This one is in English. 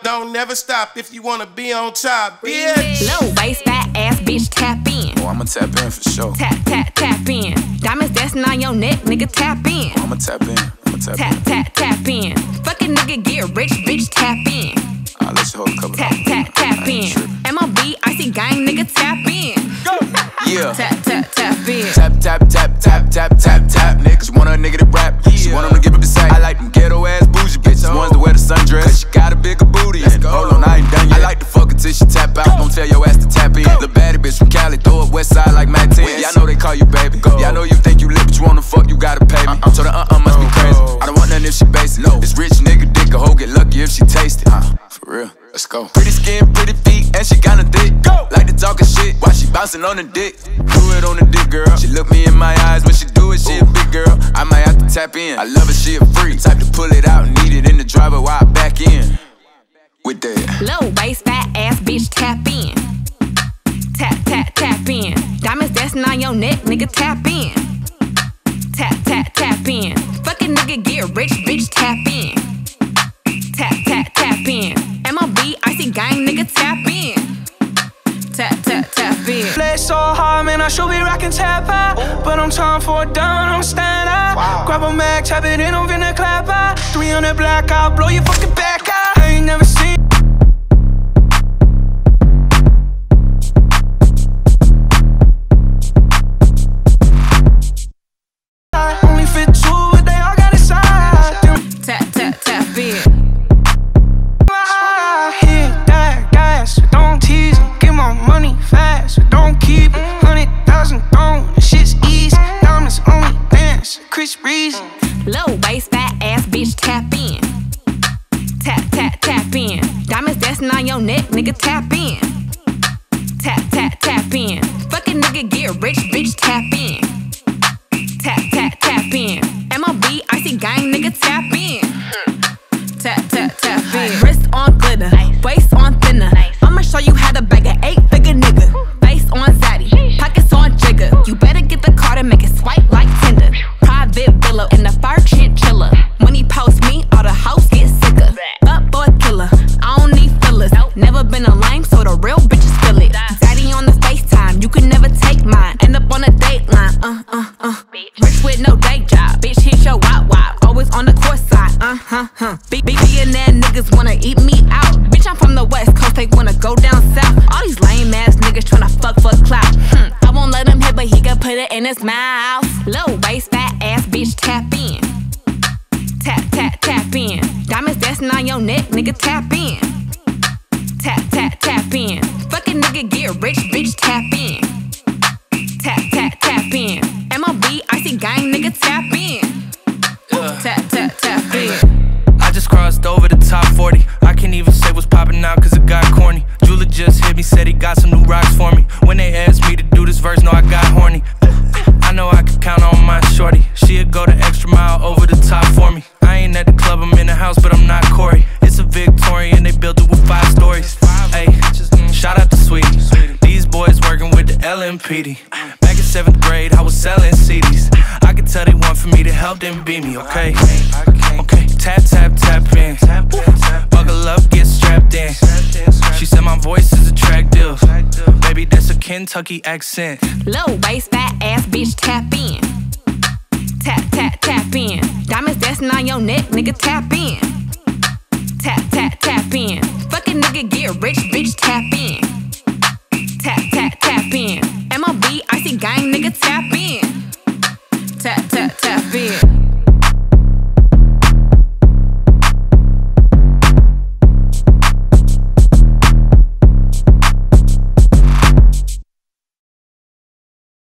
don't never stop if you wanna be on top, bitch. Low waist, fat ass bitch, tap in. Oh, I'ma tap in for sure. Tap, tap, tap in. Diamonds dancing on your neck, nigga, tap in. Oh, I'ma tap in. Tap, tap, tap in. Fucking nigga get rich, bitch, tap in. I'll let you hold a couple. Tap, tap, tap in. MLB, icy gang, nigga, tap in. Go! Yeah. Tap, tap, tap in. Tap, tap, tap, tap, tap, tap, tap, nigga. She want a nigga to rap. She want him to give up his sack. I like them ghetto ass bougie bitches. Ones that wear the sundress. Cause she got a bigger booty. Hold on, I ain't done yet. I like to fuck her till she tap out. Don't tell your ass to tap in. The baddie bitch from Cali, throw up west side like Mac 10. Yeah, I know they call you baby. Yeah, I know you think you lit, but you wanna fuck, you gotta pay me. So the must be crazy. I don't want nothing if she basic. This rich nigga dick a hoe get lucky if she taste it. For real, let's go. Pretty skin, pretty feet, and she kinda thick. Like to talkin' shit while she bouncing on the dick. Do it on the dick, girl. She look me in my eyes when she do it, she a big girl. I might have to tap in. I love it, she a freak. Type to pull it out and eat it in the driver while I back in. With that low waist, fat ass bitch, tap in. Tap, tap, tap in. Diamonds dancing on your neck, nigga, tap in. Tap, tap, tap in. Fucking nigga get rich, bitch, tap in. Tap, tap, tap in. MLB, icy gang, nigga, tap in. Tap, tap, tap in. Play so hard, man, I should be rockin' tap out. But I'm time for a down, I'm stand out. Grab a mag, tap it in, I'm finna clap out. 300 black out, blow your fucking back out. I ain't never seen. Only fit two, but they all got it side. Tap, tap, tap in. Hit that gas, don't tease it. Get my money fast, don't keep it. 100,000 thrown, shit's easy. Diamonds only dance, Chris Breezy. Low waist, fat ass bitch, tap in. Tap, tap, tap in. Diamonds dancing on your neck, nigga, tap in. Tap, tap, tap in. Fucking nigga get rich, bitch, tap in. Tap, tap, tap in. MLB, icy gang, nigga, tap in. Tap, tap, tap in. Wrist on glitter, waist on thinner. I'ma show you how to bag an 8-figure nigga. Face on zaddy, pockets on jigger. You better get the card and make it swipe like Tinder. Private villa in the fire chinchilla. When he post me, all the hoes get sicker. Up boy killer, I don't need fillers. Never been a lame, so the real bitches feel it. Daddy on the FaceTime, you can never take mine. End up on a dateline, Rich with no day job, bitch hit your wop. Always on the court side, Billionaire niggas wanna eat me out. Bitch, I'm from the West Coast, they wanna go down south. All these lame ass niggas tryna fuck for clout. I won't let him hit, but he can put it in his mouth. Low waist, fat ass bitch, tap in. Tap, tap, tap in. Diamonds dancing on your neck, nigga, tap in. Tap, tap, tap in. Fucking nigga get rich, bitch, tap in. Tap, tap, tap in. MLB, icy gang, nigga, tap in. Tap, tap, tap in. I just crossed over the top 40. I can't even say what's poppin' now cause it got corny. Jula just hit me, said he got some new rocks for me. When they asked me to do this verse, no, I got horny. I know I can count on my shorty. She'd go the extra mile over the top for me. I ain't at the club, I'm in the house, but I'm not Corey. It's a Victorian, they built it with 5 stories. Ayy, shout out to Sweetie. These boys working with the LMPD. Back in 7th grade, I was selling CDs. I could tell they want for me to help them beat me, okay? Okay, tap, tap, tap in. Buckle up, get strapped in. She said my voice is attractive. Baby, that's a Kentucky accent. Low waist, fat ass bitch, tap in. Tap, tap, tap in. Diamonds dancing on your neck, nigga, tap in. Tap, tap, tap in. Fucking nigga get rich, bitch, tap in. Tap, tap, tap in. MLB, icy gang, nigga, tap in. Tap, tap, tap in.